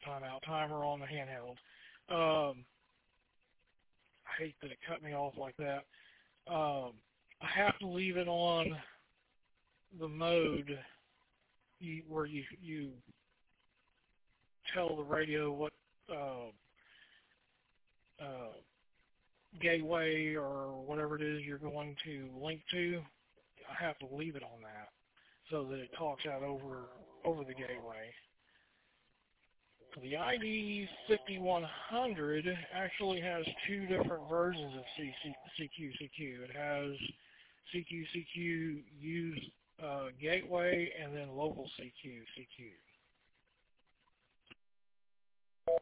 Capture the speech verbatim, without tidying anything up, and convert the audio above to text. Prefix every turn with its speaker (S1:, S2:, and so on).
S1: timeout timer on the handheld. Um, I hate that it cut me off like that. Um, I have to leave it on the mode you, where you you tell the radio what uh, uh, gateway or whatever it is you're going to link to. I have to leave it on that so that it talks out over over the gateway. The I D fifty-one hundred actually has two different versions of C Q C Q. It has C Q C Q use uh, gateway and then local C Q C Q.